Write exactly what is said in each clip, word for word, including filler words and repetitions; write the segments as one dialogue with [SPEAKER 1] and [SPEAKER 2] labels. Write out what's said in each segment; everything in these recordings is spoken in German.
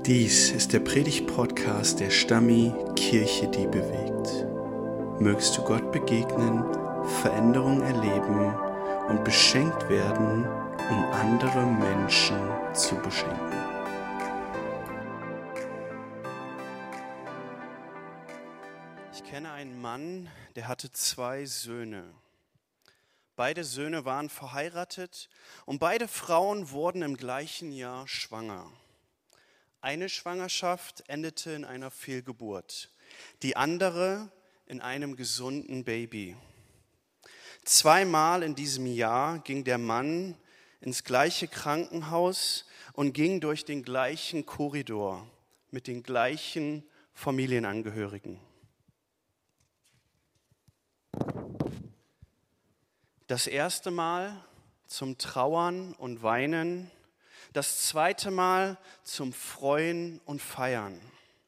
[SPEAKER 1] Dies ist der Predigt-Podcast der Stammi Kirche, die bewegt. Mögst du Gott begegnen, Veränderung erleben und beschenkt werden, um andere Menschen zu beschenken. Ich kenne einen Mann, der hatte zwei Söhne. Beide Söhne waren verheiratet und beide Frauen wurden im gleichen Jahr schwanger. Eine Schwangerschaft endete in einer Fehlgeburt, die andere in einem gesunden Baby. Zweimal in diesem Jahr ging der Mann ins gleiche Krankenhaus und ging durch den gleichen Korridor mit den gleichen Familienangehörigen. Das erste Mal zum Trauern und Weinen, das zweite Mal zum Freuen und Feiern.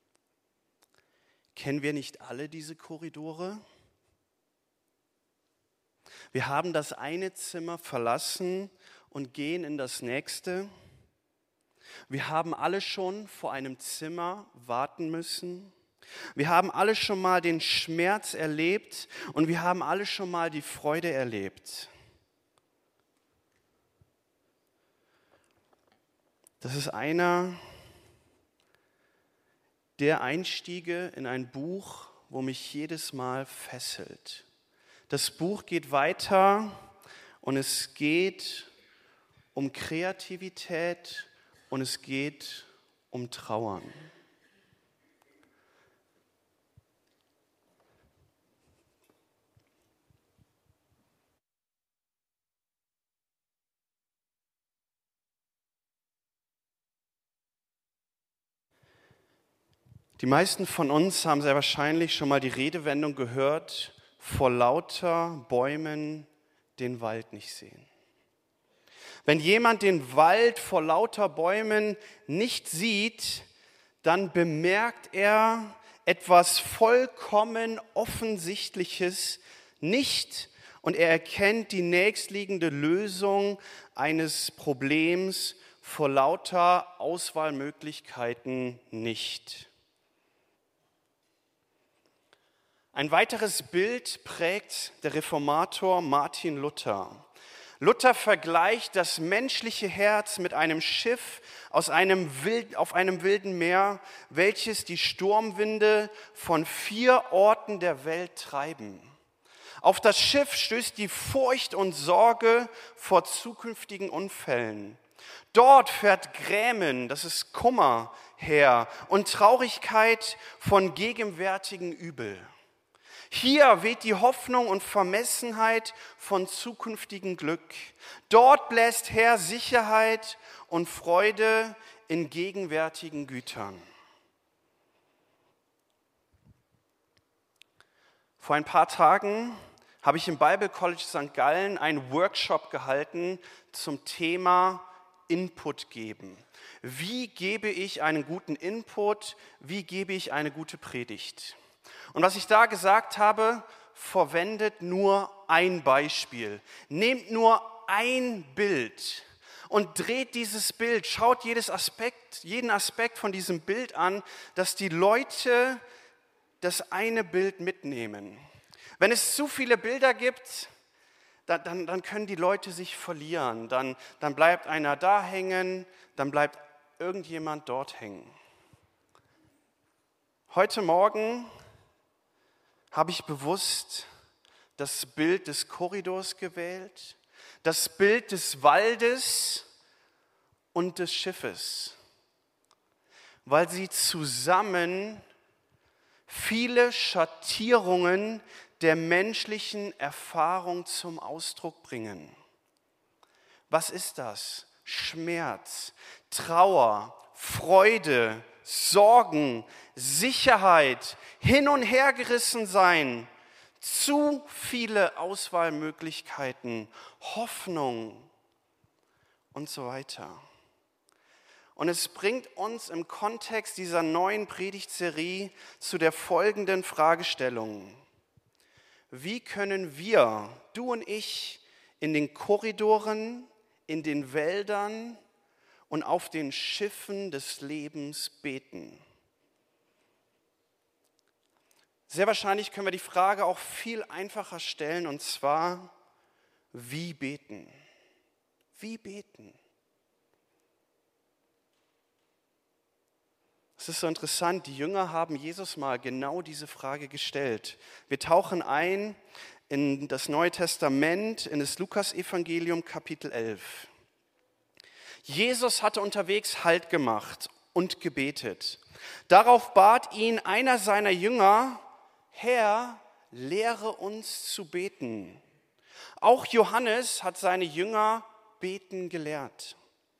[SPEAKER 1] Kennen wir nicht alle diese Korridore? Wir haben das eine Zimmer verlassen und gehen in das nächste. Wir haben alle schon vor einem Zimmer warten müssen. Wir haben alle schon mal den Schmerz erlebt und wir haben alle schon mal die Freude erlebt. Das ist einer der Einstiege in ein Buch, wo mich jedes Mal fesselt. Das Buch geht weiter und es geht um Kreativität und es geht um Trauern. Die meisten von uns haben sehr wahrscheinlich schon mal die Redewendung gehört, vor lauter Bäumen den Wald nicht sehen. Wenn jemand den Wald vor lauter Bäumen nicht sieht, dann bemerkt er etwas vollkommen Offensichtliches nicht und er erkennt die nächstliegende Lösung eines Problems vor lauter Auswahlmöglichkeiten nicht. Ein weiteres Bild prägt der Reformator Martin Luther. Luther vergleicht das menschliche Herz mit einem Schiff aus einem wild, auf einem wilden Meer, welches die Sturmwinde von vier Orten der Welt treiben. Auf das Schiff stößt die Furcht und Sorge vor zukünftigen Unfällen. Dort fährt Grämen, das ist Kummer, her und Traurigkeit von gegenwärtigen Übel. Hier weht die Hoffnung und Vermessenheit von zukünftigem Glück. Dort bläst her Sicherheit und Freude in gegenwärtigen Gütern. Vor ein paar Tagen habe ich im Bible College Sankt Gallen einen Workshop gehalten zum Thema Input geben. Wie gebe ich einen guten Input? Wie gebe ich eine gute Predigt? Und was ich da gesagt habe, verwendet nur ein Beispiel. Nehmt nur ein Bild und dreht dieses Bild, schaut jedes Aspekt, jeden Aspekt von diesem Bild an, dass die Leute das eine Bild mitnehmen. Wenn es zu viele Bilder gibt, dann, dann, dann können die Leute sich verlieren. Dann, dann bleibt einer da hängen, dann bleibt irgendjemand dort hängen. Heute Morgen habe ich bewusst das Bild des Korridors gewählt, das Bild des Waldes und des Schiffes, weil sie zusammen viele Schattierungen der menschlichen Erfahrung zum Ausdruck bringen. Was ist das? Schmerz, Trauer, Freude, Sorgen, Sicherheit, hin und her gerissen sein, zu viele Auswahlmöglichkeiten, Hoffnung und so weiter. Und es bringt uns im Kontext dieser neuen Predigtserie zu der folgenden Fragestellung. Wie können wir, du und ich, in den Korridoren, in den Wäldern und auf den Schiffen des Lebens beten. Sehr wahrscheinlich können wir die Frage auch viel einfacher stellen, und zwar, wie beten? Wie beten? Es ist so interessant, die Jünger haben Jesus mal genau diese Frage gestellt. Wir tauchen ein in das Neue Testament, in das Lukasevangelium Kapitel elf. Jesus hatte unterwegs Halt gemacht und gebetet. Darauf bat ihn einer seiner Jünger: Herr, lehre uns zu beten. Auch Johannes hat seine Jünger beten gelehrt.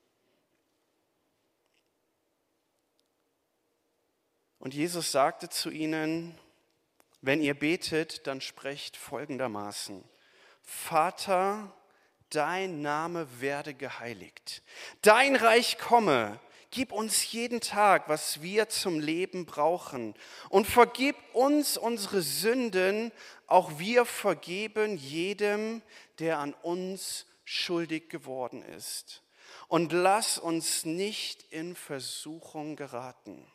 [SPEAKER 1] Und Jesus sagte zu ihnen: Wenn ihr betet, dann sprecht folgendermaßen: Vater, dein Name werde geheiligt. Dein Reich komme. Gib uns jeden Tag, was wir zum Leben brauchen. Und vergib uns unsere Sünden, auch wir vergeben jedem, der an uns schuldig geworden ist. Und lass uns nicht in Versuchung geraten.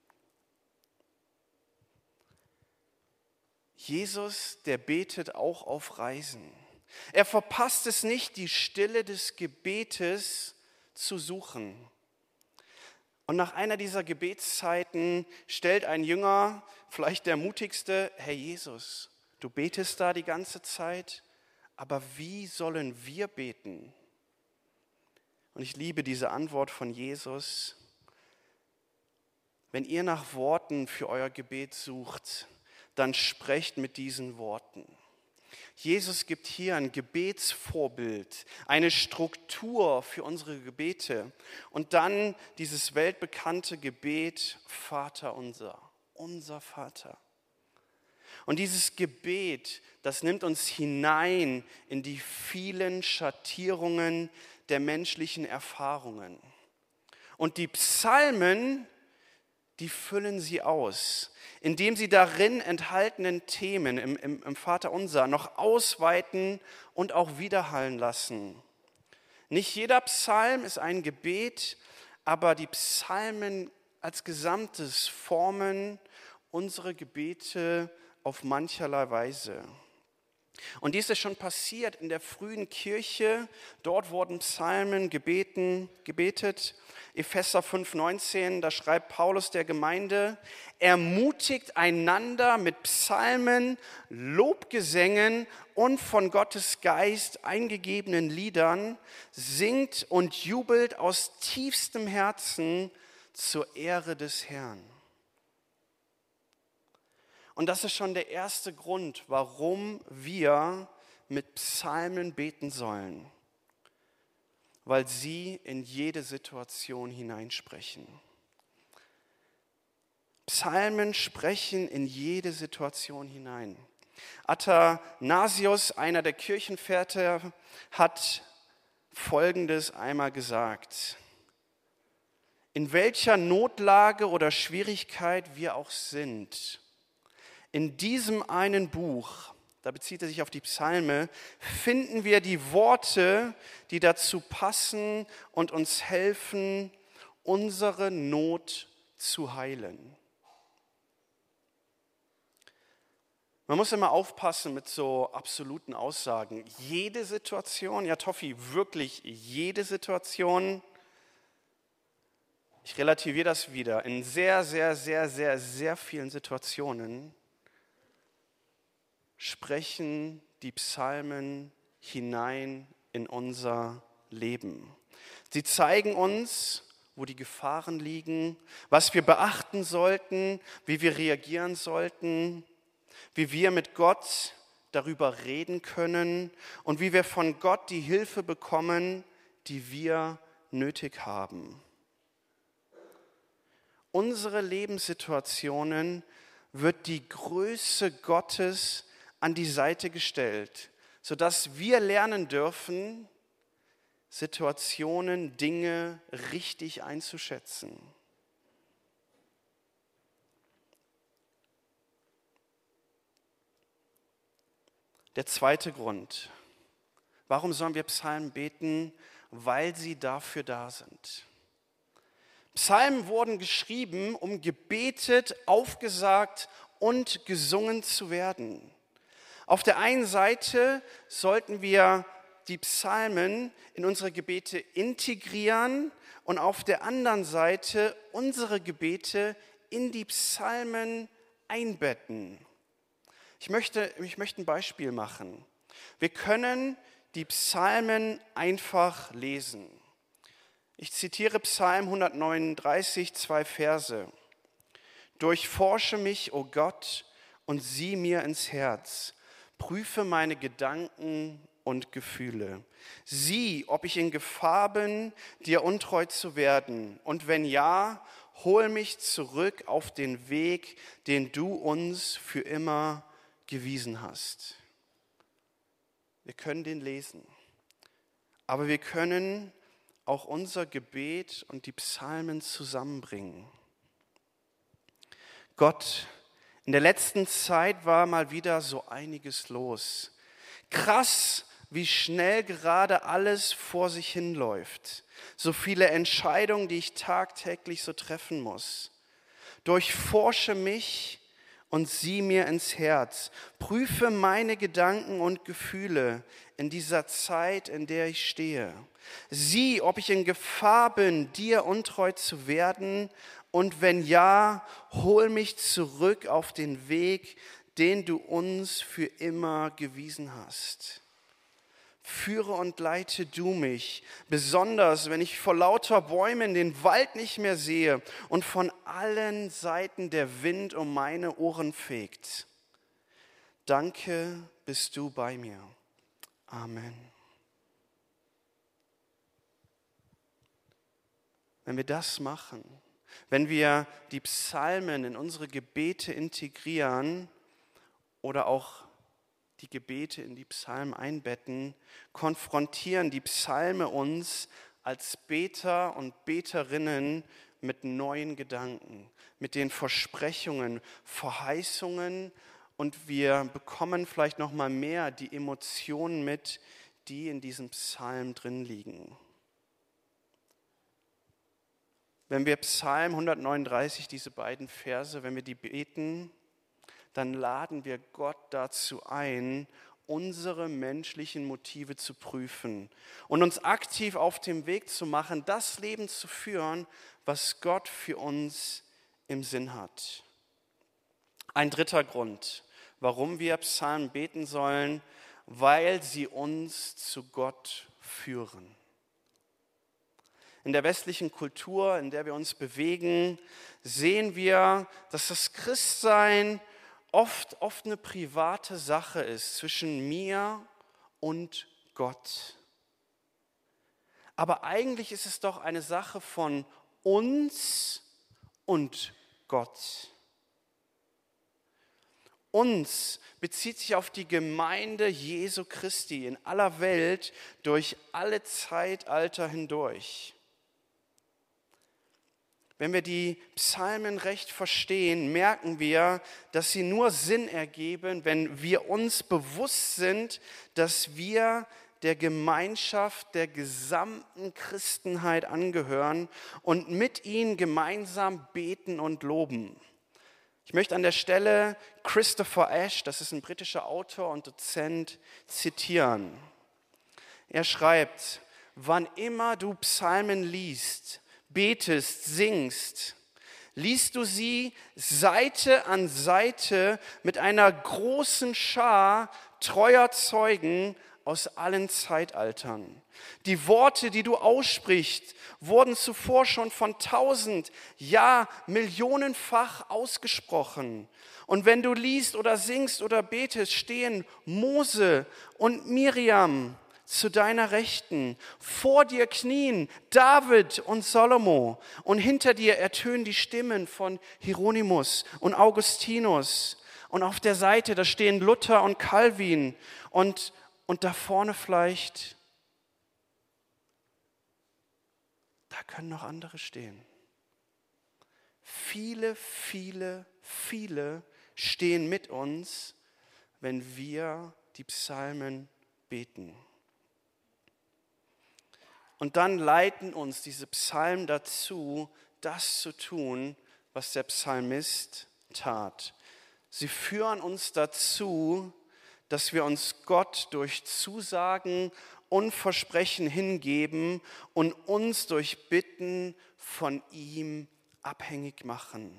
[SPEAKER 1] Jesus, der betet auch auf Reisen. Er verpasst es nicht, die Stille des Gebetes zu suchen. Und nach einer dieser Gebetszeiten stellt ein Jünger, vielleicht der mutigste: Herr Jesus, du betest da die ganze Zeit, aber wie sollen wir beten? Und ich liebe diese Antwort von Jesus: Wenn ihr nach Worten für euer Gebet sucht, dann sprecht mit diesen Worten. Jesus gibt hier ein Gebetsvorbild, eine Struktur für unsere Gebete und dann dieses weltbekannte Gebet Vater unser, unser Vater. Und dieses Gebet, das nimmt uns hinein in die vielen Schattierungen der menschlichen Erfahrungen. Und die Psalmen, die füllen sie aus, indem sie darin enthaltenen Themen im, im, im Vaterunser noch ausweiten und auch widerhallen lassen. Nicht jeder Psalm ist ein Gebet, aber die Psalmen als Gesamtes formen unsere Gebete auf mancherlei Weise. Und dies ist schon passiert in der frühen Kirche. Dort wurden Psalmen gebeten, gebetet. Epheser fünf neunzehn, da schreibt Paulus der Gemeinde: Ermutigt einander mit Psalmen, Lobgesängen und von Gottes Geist eingegebenen Liedern, singt und jubelt aus tiefstem Herzen zur Ehre des Herrn. Und das ist schon der erste Grund, warum wir mit Psalmen beten sollen, weil sie in jede Situation hineinsprechen. Psalmen sprechen in jede Situation hinein. Athanasius, einer der Kirchenväter, hat Folgendes einmal gesagt: In welcher Notlage oder Schwierigkeit wir auch sind, in diesem einen Buch, da bezieht er sich auf die Psalme, finden wir die Worte, die dazu passen und uns helfen, unsere Not zu heilen. Man muss immer aufpassen mit so absoluten Aussagen. Jede Situation, ja Toffi, wirklich jede Situation, ich relativiere das wieder, in sehr, sehr, sehr, sehr, sehr vielen Situationen sprechen die Psalmen hinein in unser Leben. Sie zeigen uns, wo die Gefahren liegen, was wir beachten sollten, wie wir reagieren sollten, wie wir mit Gott darüber reden können und wie wir von Gott die Hilfe bekommen, die wir nötig haben. Unsere Lebenssituationen wird die Größe Gottes an die Seite gestellt, sodass wir lernen dürfen, Situationen, Dinge richtig einzuschätzen. Der zweite Grund, warum sollen wir Psalmen beten? Weil sie dafür da sind. Psalmen wurden geschrieben, um gebetet, aufgesagt und gesungen zu werden. Auf der einen Seite sollten wir die Psalmen in unsere Gebete integrieren und auf der anderen Seite unsere Gebete in die Psalmen einbetten. Ich möchte, ich möchte ein Beispiel machen. Wir können die Psalmen einfach lesen. Ich zitiere Psalm hundertneununddreißig, zwei Verse. Durchforsche mich, o Gott, und sieh mir ins Herz. Prüfe meine Gedanken und Gefühle. Sieh, ob ich in Gefahr bin, dir untreu zu werden. Und wenn ja, hol mich zurück auf den Weg, den du uns für immer gewiesen hast. Wir können den lesen, aber wir können auch unser Gebet und die Psalmen zusammenbringen. Gott, in der letzten Zeit war mal wieder so einiges los. Krass, wie schnell gerade alles vor sich hinläuft. So viele Entscheidungen, die ich tagtäglich so treffen muss. Durchforsche mich und sieh mir ins Herz. Prüfe meine Gedanken und Gefühle in dieser Zeit, in der ich stehe. Sieh, ob ich in Gefahr bin, dir untreu zu werden. Und wenn ja, hol mich zurück auf den Weg, den du uns für immer gewiesen hast. Führe und leite du mich, besonders wenn ich vor lauter Bäumen den Wald nicht mehr sehe und von allen Seiten der Wind um meine Ohren fegt. Danke, bist du bei mir. Amen. Wenn wir das machen, wenn wir die Psalmen in unsere Gebete integrieren oder auch die Gebete in die Psalmen einbetten, konfrontieren die Psalme uns als Beter und Beterinnen mit neuen Gedanken, mit den Versprechungen, Verheißungen und wir bekommen vielleicht noch mal mehr die Emotionen mit, die in diesem Psalm drin liegen. Wenn wir Psalm hundertneununddreißig, diese beiden Verse, wenn wir die beten, dann laden wir Gott dazu ein, unsere menschlichen Motive zu prüfen und uns aktiv auf dem Weg zu machen, das Leben zu führen, was Gott für uns im Sinn hat. Ein dritter Grund, warum wir Psalmen beten sollen, weil sie uns zu Gott führen. In der westlichen Kultur, in der wir uns bewegen, sehen wir, dass das Christsein oft, oft eine private Sache ist zwischen mir und Gott. Aber eigentlich ist es doch eine Sache von uns und Gott. Uns bezieht sich auf die Gemeinde Jesu Christi in aller Welt durch alle Zeitalter hindurch. Wenn wir die Psalmen recht verstehen, merken wir, dass sie nur Sinn ergeben, wenn wir uns bewusst sind, dass wir der Gemeinschaft der gesamten Christenheit angehören und mit ihnen gemeinsam beten und loben. Ich möchte an der Stelle Christopher Ash, das ist ein britischer Autor und Dozent, zitieren. Er schreibt, wann immer du Psalmen liest, betest, singst, liest du sie Seite an Seite mit einer großen Schar treuer Zeugen aus allen Zeitaltern. Die Worte, die du aussprichst, wurden zuvor schon von tausend, ja millionenfach ausgesprochen. Und wenn du liest oder singst oder betest, stehen Mose und Miriam zu deiner Rechten, vor dir knien David und Salomo und hinter dir ertönen die Stimmen von Hieronymus und Augustinus und auf der Seite, da stehen Luther und Calvin und, und da vorne vielleicht, da können noch andere stehen. Viele, viele, viele stehen mit uns, wenn wir die Psalmen beten. Und dann leiten uns diese Psalmen dazu, das zu tun, was der Psalmist tat. Sie führen uns dazu, dass wir uns Gott durch Zusagen und Versprechen hingeben und uns durch Bitten von ihm abhängig machen.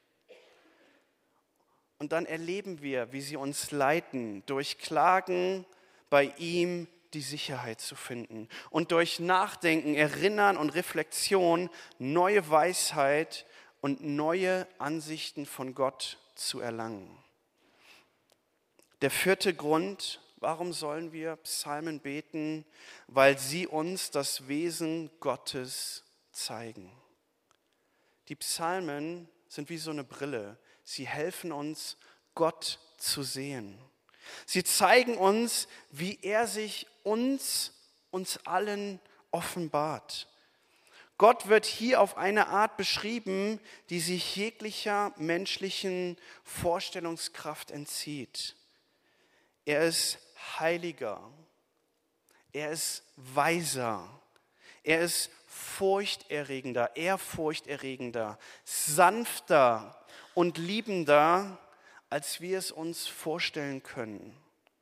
[SPEAKER 1] Und dann erleben wir, wie sie uns leiten, durch Klagen bei ihm die Sicherheit zu finden und durch Nachdenken, Erinnern und Reflexion neue Weisheit und neue Ansichten von Gott zu erlangen. Der vierte Grund, warum sollen wir Psalmen beten? Weil sie uns das Wesen Gottes zeigen. Die Psalmen sind wie so eine Brille. Sie helfen uns, Gott zu sehen. Sie zeigen uns, wie er sich uns, uns allen offenbart. Gott wird hier auf eine Art beschrieben, die sich jeglicher menschlichen Vorstellungskraft entzieht. Er ist heiliger, er ist weiser, er ist furchterregender, ehrfurchterregender, sanfter und liebender, als wir es uns vorstellen können.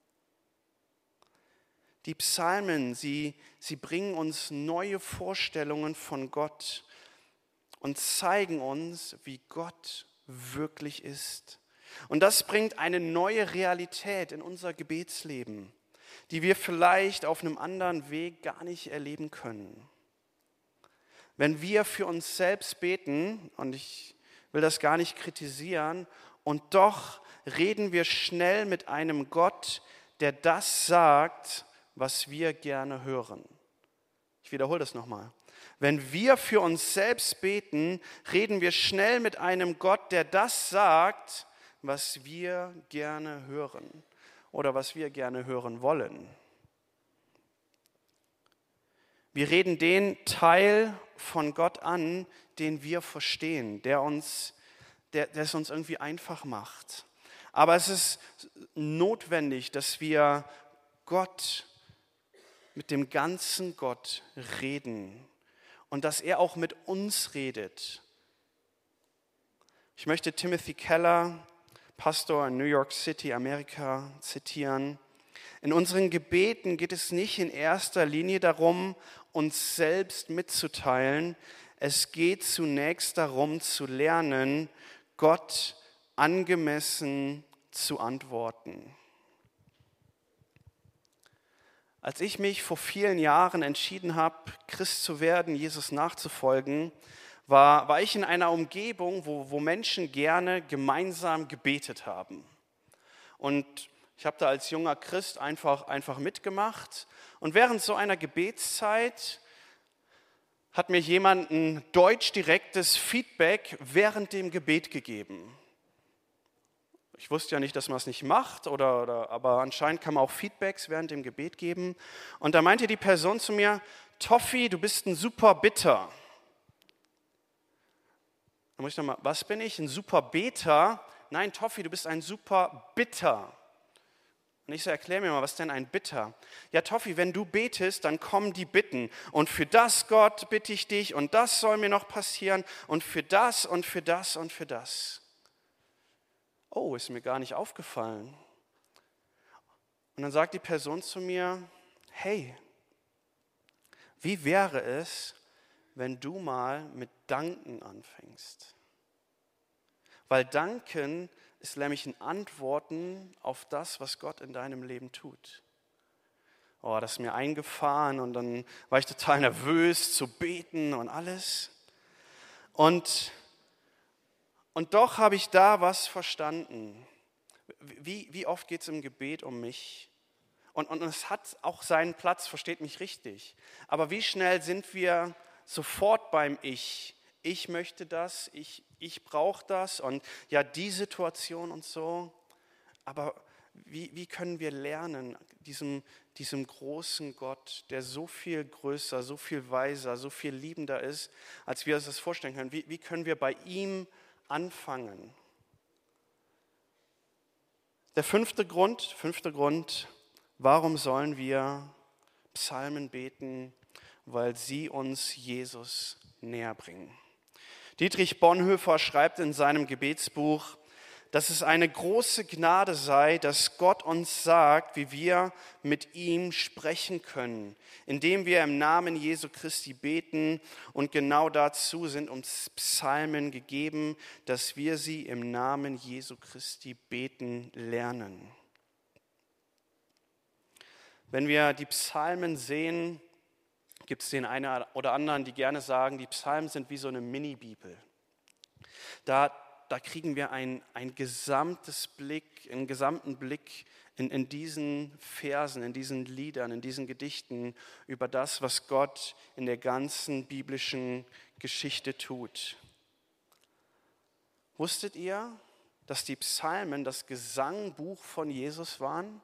[SPEAKER 1] Die Psalmen, sie, sie bringen uns neue Vorstellungen von Gott und zeigen uns, wie Gott wirklich ist. Und das bringt eine neue Realität in unser Gebetsleben, die wir vielleicht auf einem anderen Weg gar nicht erleben können. Wenn wir für uns selbst beten, und ich will das gar nicht kritisieren, und doch reden wir schnell mit einem Gott, der das sagt, was wir gerne hören. Ich wiederhole das nochmal. Wenn wir für uns selbst beten, reden wir schnell mit einem Gott, der das sagt, was wir gerne hören oder was wir gerne hören wollen. Wir reden den Teil von Gott an, den wir verstehen, der uns, der, der es uns irgendwie einfach macht. Aber es ist notwendig, dass wir Gott mit dem ganzen Gott reden und dass er auch mit uns redet. Ich möchte Timothy Keller, Pastor in New York City, Amerika, zitieren. In unseren Gebeten geht es nicht in erster Linie darum, uns selbst mitzuteilen. Es geht zunächst darum, zu lernen, Gott angemessen zu antworten. Als ich mich vor vielen Jahren entschieden habe, Christ zu werden, Jesus nachzufolgen, war, war ich in einer Umgebung, wo, wo Menschen gerne gemeinsam gebetet haben. Und ich habe da als junger Christ einfach, einfach mitgemacht. Und während so einer Gebetszeit hat mir jemand ein deutschdirektes Feedback während dem Gebet gegeben. Ich wusste ja nicht, dass man es nicht macht, oder, oder, aber anscheinend kann man auch Feedbacks während dem Gebet geben. Und da meinte die Person zu mir, Toffi, du bist ein super Bitter. Da muss ich nochmal, was bin ich? Ein super Beter? Nein, Toffi, du bist ein super Bitter. Und ich so, erklär mir mal, was ist denn ein Bitter? Ja, Toffi, wenn du betest, dann kommen die Bitten. Und für das, Gott, bitte ich dich, und das soll mir noch passieren, und für das, und für das, und für das. Oh, ist mir gar nicht aufgefallen. Und dann sagt die Person zu mir, hey, wie wäre es, wenn du mal mit Danken anfängst? Weil Danken ist nämlich ein Antworten auf das, was Gott in deinem Leben tut. Oh, das ist mir eingefahren und dann war ich total nervös zu beten und alles. Und, und doch habe ich da was verstanden. Wie, wie oft geht es im Gebet um mich? Und, und es hat auch seinen Platz, versteht mich richtig. Aber wie schnell sind wir sofort beim Ich? Ich möchte das, ich, ich brauche das und ja, die Situation und so. Aber wie, wie können wir lernen, diesem, diesem großen Gott, der so viel größer, so viel weiser, so viel liebender ist, als wir uns das vorstellen können, wie, wie können wir bei ihm anfangen? Der fünfte Grund, fünfte Grund, warum sollen wir Psalmen beten? Weil sie uns Jesus näher bringen. Dietrich Bonhoeffer schreibt in seinem Gebetsbuch, dass es eine große Gnade sei, dass Gott uns sagt, wie wir mit ihm sprechen können, indem wir im Namen Jesu Christi beten. Und genau dazu sind uns Psalmen gegeben, dass wir sie im Namen Jesu Christi beten lernen. Wenn wir die Psalmen sehen, gibt es den einen oder anderen, die gerne sagen, die Psalmen sind wie so eine Mini-Bibel. Da Da kriegen wir ein, ein gesamtes Blick, einen gesamten Blick in, in diesen Versen, in diesen Liedern, in diesen Gedichten über das, was Gott in der ganzen biblischen Geschichte tut. Wusstet ihr, dass die Psalmen das Gesangbuch von Jesus waren?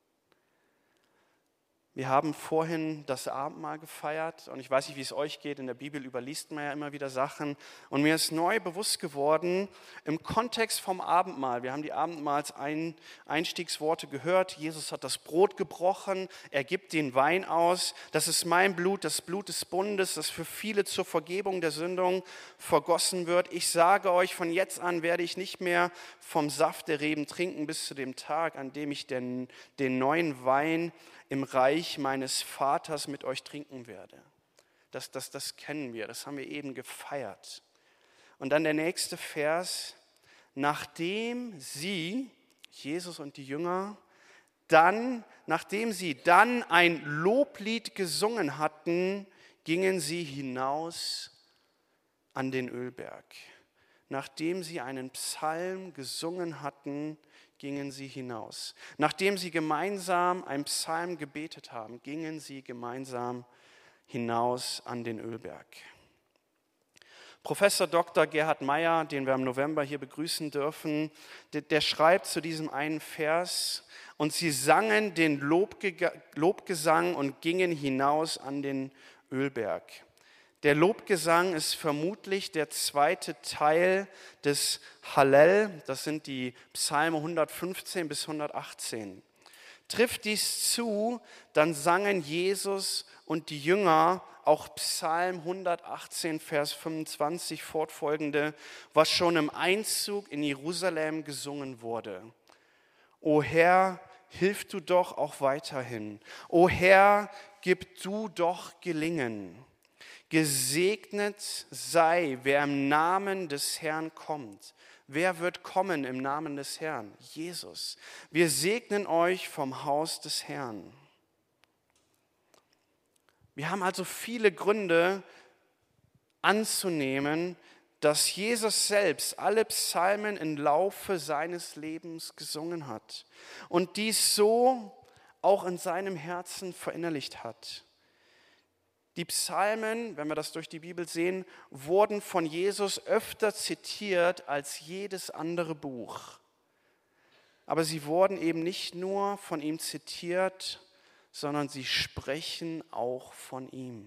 [SPEAKER 1] Wir haben vorhin das Abendmahl gefeiert und ich weiß nicht, wie es euch geht, in der Bibel überliest man ja immer wieder Sachen und mir ist neu bewusst geworden, im Kontext vom Abendmahl, wir haben die Abendmahlseinstiegsworte gehört, Jesus hat das Brot gebrochen, er gibt den Wein aus, das ist mein Blut, das Blut des Bundes, das für viele zur Vergebung der Sündung vergossen wird. Ich sage euch, von jetzt an werde ich nicht mehr vom Saft der Reben trinken bis zu dem Tag, an dem ich den, den neuen Wein im Reich meines Vaters mit euch trinken werde. Das, das, das kennen wir, das haben wir eben gefeiert. Und dann der nächste Vers, nachdem sie, Jesus und die Jünger, dann, nachdem sie dann ein Loblied gesungen hatten, gingen sie hinaus an den Ölberg. Nachdem sie einen Psalm gesungen hatten, gingen sie hinaus. Nachdem sie gemeinsam einen Psalm gebetet haben, gingen sie gemeinsam hinaus an den Ölberg. Professor Doktor Gerhard Meyer, den wir im November hier begrüßen dürfen, der, der schreibt zu diesem einen Vers, und sie sangen den Lobge- Lobgesang und gingen hinaus an den Ölberg. Der Lobgesang ist vermutlich der zweite Teil des Hallel, das sind die Psalme hundertfünfzehn bis hundertachtzehn. Trifft dies zu, dann sangen Jesus und die Jünger auch Psalm hundertachtzehn, Vers fünfundzwanzig fortfolgende, was schon im Einzug in Jerusalem gesungen wurde. O Herr, hilf du doch auch weiterhin. O Herr, gib du doch Gelingen. Gesegnet sei, wer im Namen des Herrn kommt. Wer wird kommen im Namen des Herrn? Jesus. Wir segnen euch vom Haus des Herrn. Wir haben also viele Gründe anzunehmen, dass Jesus selbst alle Psalmen im Laufe seines Lebens gesungen hat und dies so auch in seinem Herzen verinnerlicht hat. Die Psalmen, wenn wir das durch die Bibel sehen, wurden von Jesus öfter zitiert als jedes andere Buch. Aber sie wurden eben nicht nur von ihm zitiert, sondern sie sprechen auch von ihm.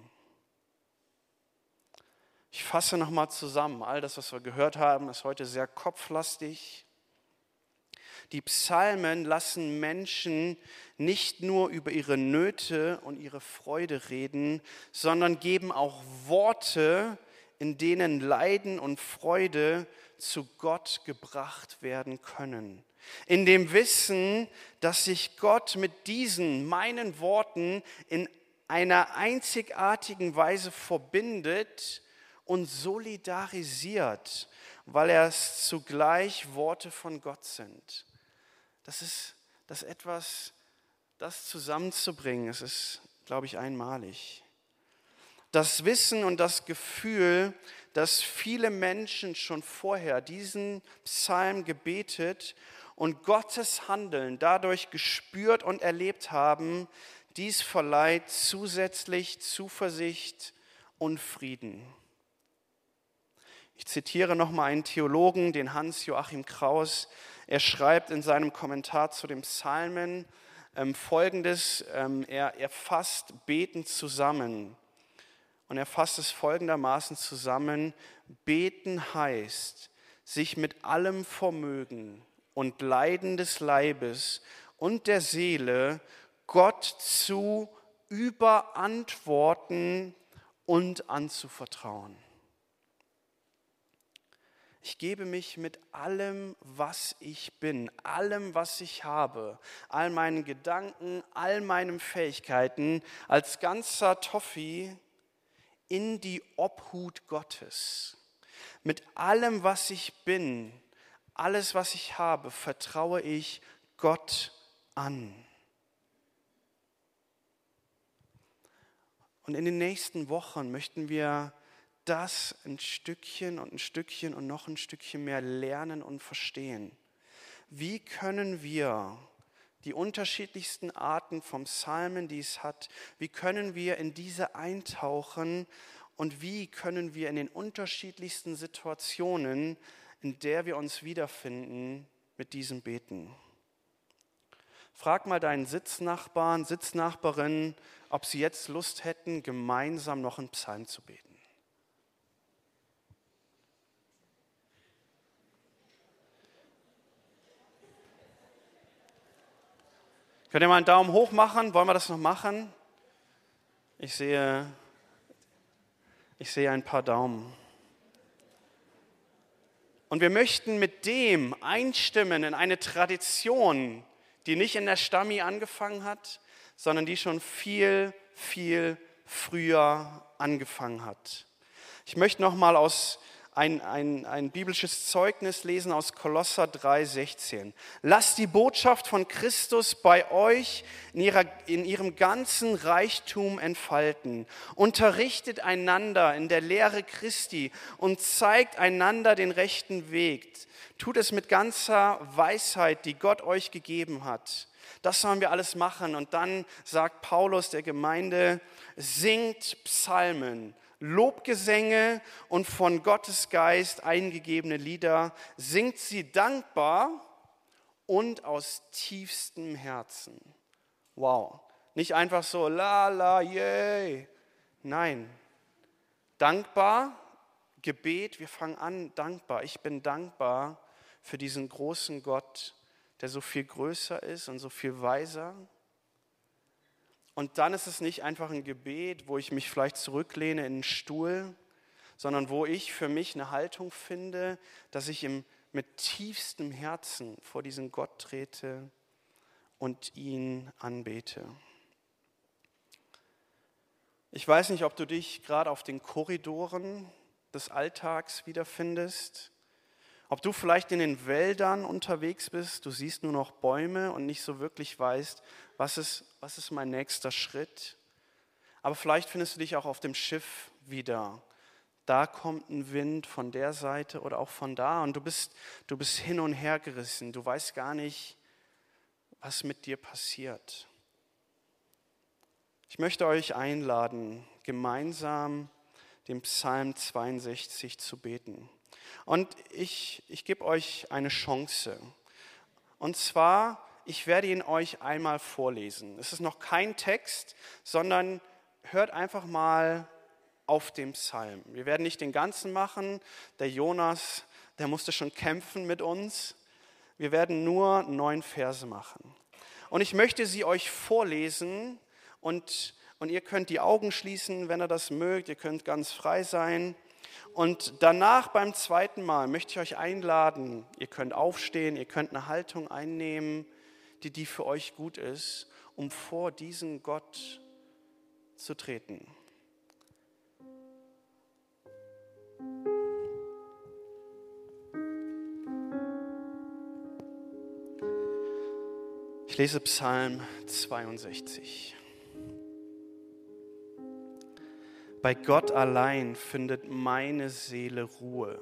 [SPEAKER 1] Ich fasse nochmal zusammen. All das, was wir gehört haben, ist heute sehr kopflastig. Die Psalmen lassen Menschen nicht nur über ihre Nöte und ihre Freude reden, sondern geben auch Worte, in denen Leiden und Freude zu Gott gebracht werden können. In dem Wissen, dass sich Gott mit diesen, meinen Worten, in einer einzigartigen Weise verbindet und solidarisiert, weil es zugleich Worte von Gott sind. Das ist, das ist etwas, das zusammenzubringen, es ist, glaube ich, einmalig. Das Wissen und das Gefühl, dass viele Menschen schon vorher diesen Psalm gebetet und Gottes Handeln dadurch gespürt und erlebt haben, dies verleiht zusätzlich Zuversicht und Frieden. Ich zitiere nochmal einen Theologen, den Hans-Joachim Kraus. Er schreibt in seinem Kommentar zu den Psalmen ähm, Folgendes, ähm, er, er fasst Beten zusammen. Und er fasst es folgendermaßen zusammen: Beten heißt, sich mit allem Vermögen und Leiden des Leibes und der Seele Gott zu überantworten und anzuvertrauen. Ich gebe mich mit allem, was ich bin, allem, was ich habe, all meinen Gedanken, all meinen Fähigkeiten, als ganzer Toffi in die Obhut Gottes. Mit allem, was ich bin, alles, was ich habe, vertraue ich Gott an. Und in den nächsten Wochen möchten wir das ein Stückchen und ein Stückchen und noch ein Stückchen mehr lernen und verstehen. Wie können wir die unterschiedlichsten Arten vom Psalmen, die es hat, wie können wir in diese eintauchen und wie können wir in den unterschiedlichsten Situationen, in der wir uns wiederfinden, mit diesem beten? Frag mal deinen Sitznachbarn, Sitznachbarin, ob sie jetzt Lust hätten, gemeinsam noch einen Psalm zu beten. Könnt ihr mal einen Daumen hoch machen? Wollen wir das noch machen? Ich sehe, ich sehe ein paar Daumen. Und wir möchten mit dem einstimmen in eine Tradition, die nicht in der Stammi angefangen hat, sondern die schon viel, viel früher angefangen hat. Ich möchte noch mal aus Ein, ein, ein biblisches Zeugnis lesen aus Kolosser drei sechzehn. Lasst die Botschaft von Christus bei euch in, ihrer, in ihrem ganzen Reichtum entfalten. Unterrichtet einander in der Lehre Christi und zeigt einander den rechten Weg. Tut es mit ganzer Weisheit, die Gott euch gegeben hat. Das sollen wir alles machen. Und dann sagt Paulus der Gemeinde, singt Psalmen, Lobgesänge und von Gottes Geist eingegebene Lieder, singt sie dankbar und aus tiefstem Herzen. Wow, nicht einfach so la la yay. Nein, dankbar, Gebet, wir fangen an dankbar. Ich bin dankbar für diesen großen Gott, der so viel größer ist und so viel weiser. Und dann ist es nicht einfach ein Gebet, wo ich mich vielleicht zurücklehne in einen Stuhl, sondern wo ich für mich eine Haltung finde, dass ich im, mit tiefstem Herzen vor diesen Gott trete und ihn anbete. Ich weiß nicht, ob du dich gerade auf den Korridoren des Alltags wiederfindest, ob du vielleicht in den Wäldern unterwegs bist, du siehst nur noch Bäume und nicht so wirklich weißt, was ist, was ist mein nächster Schritt. Aber vielleicht findest du dich auch auf dem Schiff wieder. Da kommt ein Wind von der Seite oder auch von da und du bist, du bist hin und her gerissen. Du weißt gar nicht, was mit dir passiert. Ich möchte euch einladen, gemeinsam den Psalm zweiundsechzig zu beten. Und ich, ich gebe euch eine Chance. Und zwar, ich werde ihn euch einmal vorlesen. Es ist noch kein Text, sondern hört einfach mal auf den Psalm. Wir werden nicht den ganzen machen. Der Jonas, der musste schon kämpfen mit uns. Wir werden nur neun Verse machen. Und ich möchte sie euch vorlesen und, und ihr könnt die Augen schließen, wenn ihr das mögt. Ihr könnt ganz frei sein. Und danach beim zweiten Mal möchte ich euch einladen, ihr könnt aufstehen, ihr könnt eine Haltung einnehmen, die, die für euch gut ist, um vor diesen Gott zu treten. Ich lese Psalm zweiundsechzig. Bei Gott allein findet meine Seele Ruhe.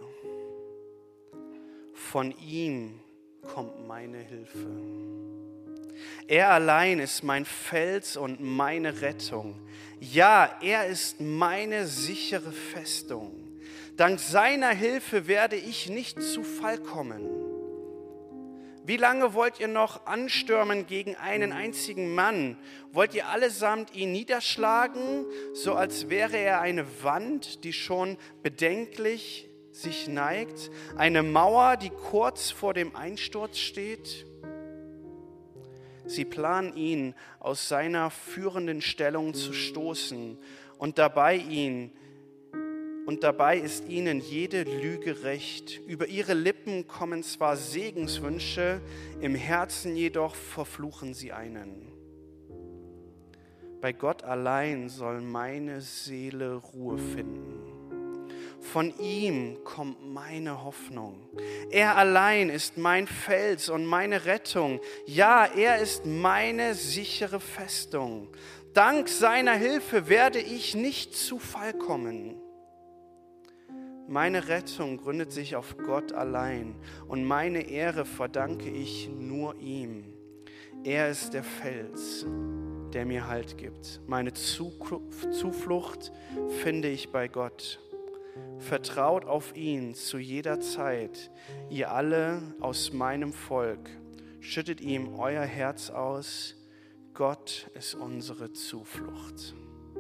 [SPEAKER 1] Von ihm kommt meine Hilfe. Er allein ist mein Fels und meine Rettung. Ja, er ist meine sichere Festung. Dank seiner Hilfe werde ich nicht zu Fall kommen. Wie lange wollt ihr noch anstürmen gegen einen einzigen Mann? Wollt ihr allesamt ihn niederschlagen, so als wäre er eine Wand, die schon bedenklich sich neigt? Eine Mauer, die kurz vor dem Einsturz steht? Sie planen ihn aus seiner führenden Stellung zu stoßen und dabei ihn und dabei ist ihnen jede Lüge recht. Über ihre Lippen kommen zwar Segenswünsche, im Herzen jedoch verfluchen sie einen. Bei Gott allein soll meine Seele Ruhe finden. Von ihm kommt meine Hoffnung. Er allein ist mein Fels und meine Rettung. Ja, er ist meine sichere Festung. Dank seiner Hilfe werde ich nicht zu Fall kommen. Meine Rettung gründet sich auf Gott allein und meine Ehre verdanke ich nur ihm. Er ist der Fels, der mir Halt gibt. Meine Zuflucht finde ich bei Gott. Vertraut auf ihn zu jeder Zeit, ihr alle aus meinem Volk. Schüttet ihm euer Herz aus. Gott ist unsere Zuflucht.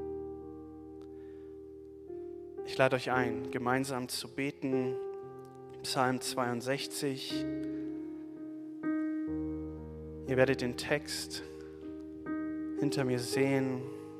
[SPEAKER 1] Ich lade euch ein, gemeinsam zu beten. Psalm zweiundsechzig. Ihr werdet den Text hinter mir sehen.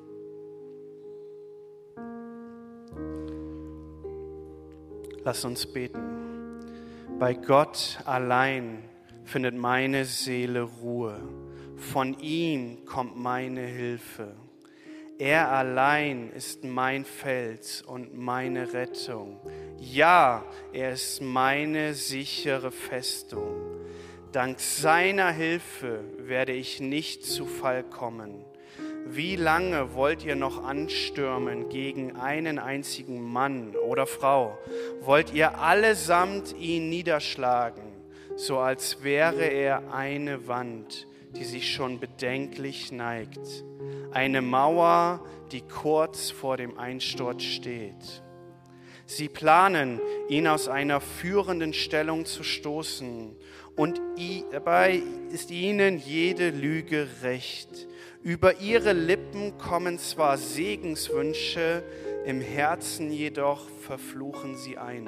[SPEAKER 1] Lasst uns beten. Bei Gott allein findet meine Seele Ruhe. Von ihm kommt meine Hilfe. Er allein ist mein Fels und meine Rettung. Ja, er ist meine sichere Festung. Dank seiner Hilfe werde ich nicht zu Fall kommen. Wie lange wollt ihr noch anstürmen gegen einen einzigen Mann oder Frau? Wollt ihr allesamt ihn niederschlagen, so als wäre er eine Wand, die sich schon bedenklich neigt? Eine Mauer, die kurz vor dem Einsturz steht. Sie planen, ihn aus einer führenden Stellung zu stoßen, und dabei ist ihnen jede Lüge recht. Über ihre Lippen kommen zwar Segenswünsche, im Herzen jedoch verfluchen sie einen.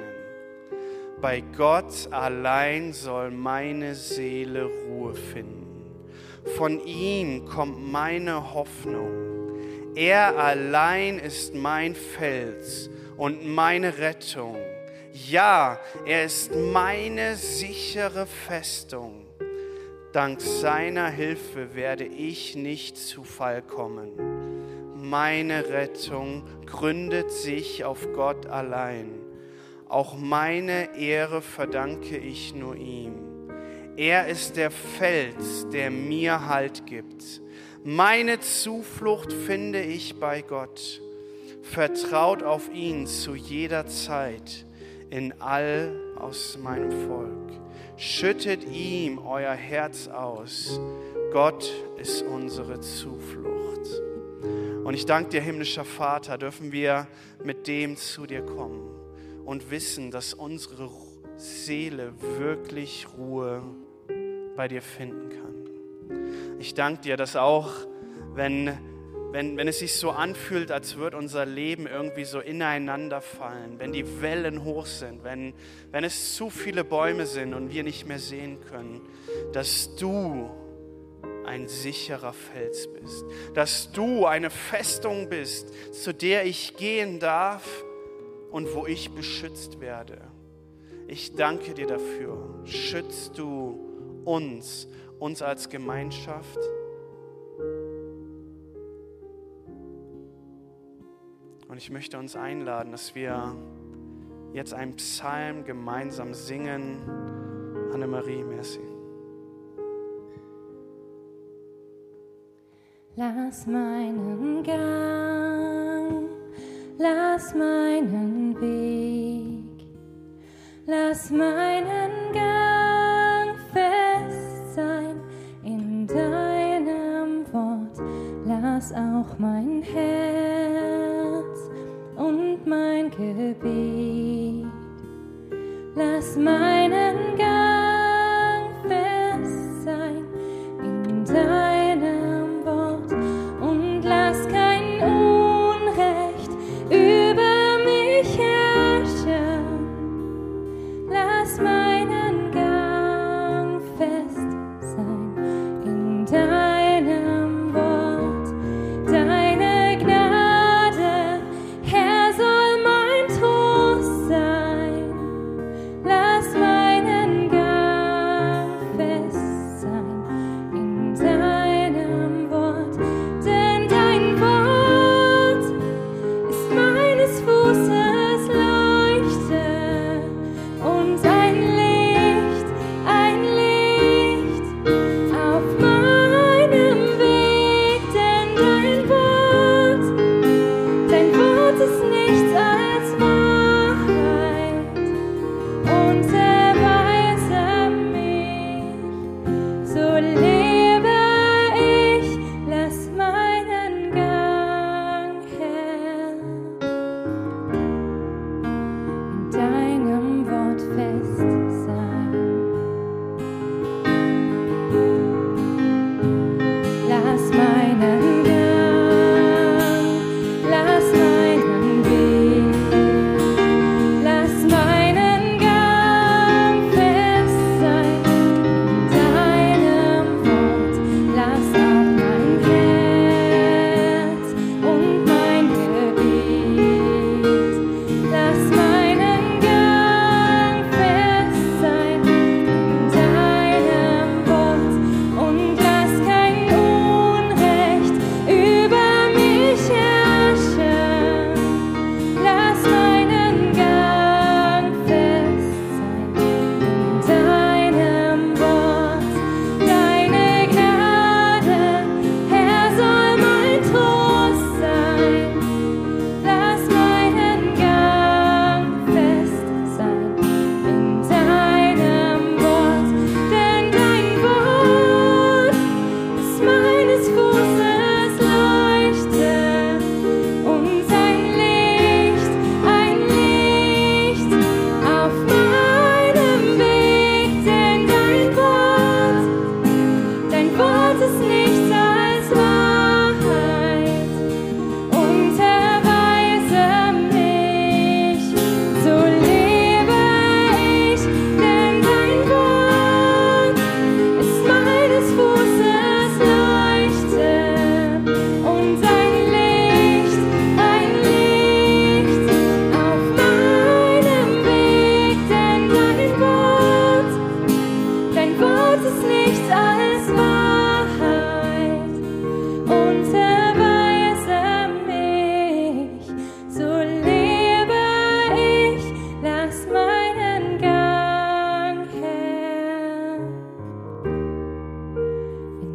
[SPEAKER 1] Bei Gott allein soll meine Seele Ruhe finden. Von ihm kommt meine Hoffnung. Er allein ist mein Fels und meine Rettung. Ja, er ist meine sichere Festung. Dank seiner Hilfe werde ich nicht zu Fall kommen. Meine Rettung gründet sich auf Gott allein. Auch meine Ehre verdanke ich nur ihm. Er ist der Fels, der mir Halt gibt. Meine Zuflucht finde ich bei Gott. Vertraut auf ihn zu jeder Zeit, in all aus meinem Volk. Schüttet ihm euer Herz aus. Gott ist unsere Zuflucht. Und ich danke dir, himmlischer Vater, dürfen wir mit dem zu dir kommen und wissen, dass unsere Seele wirklich Ruhe bei dir finden kann. Ich danke dir, dass auch, wenn, wenn, wenn es sich so anfühlt, als würde unser Leben irgendwie so ineinander fallen, wenn die Wellen hoch sind, wenn, wenn es zu viele Bäume sind und wir nicht mehr sehen können, dass du ein sicherer Fels bist, dass du eine Festung bist, zu der ich gehen darf und wo ich beschützt werde. Ich danke dir dafür. Schützt du uns, uns als Gemeinschaft. Und ich möchte uns einladen, dass wir jetzt einen Psalm gemeinsam singen. Annemarie, merci.
[SPEAKER 2] Lass meinen Gang, lass meinen Weg, lass meinen Gang fest sein in deinem Wort. Lass auch mein Herz und mein Gebet, lass meinen Gang fest sein in deinem Wort und lass kein Unrecht über mich herrschen. Lass meinen Gang fest sein in deinem Wort. Deine Gnade, Herr, soll mein Tod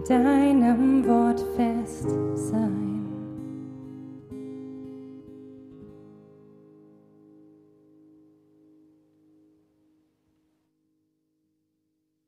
[SPEAKER 2] deinem Wort fest sein.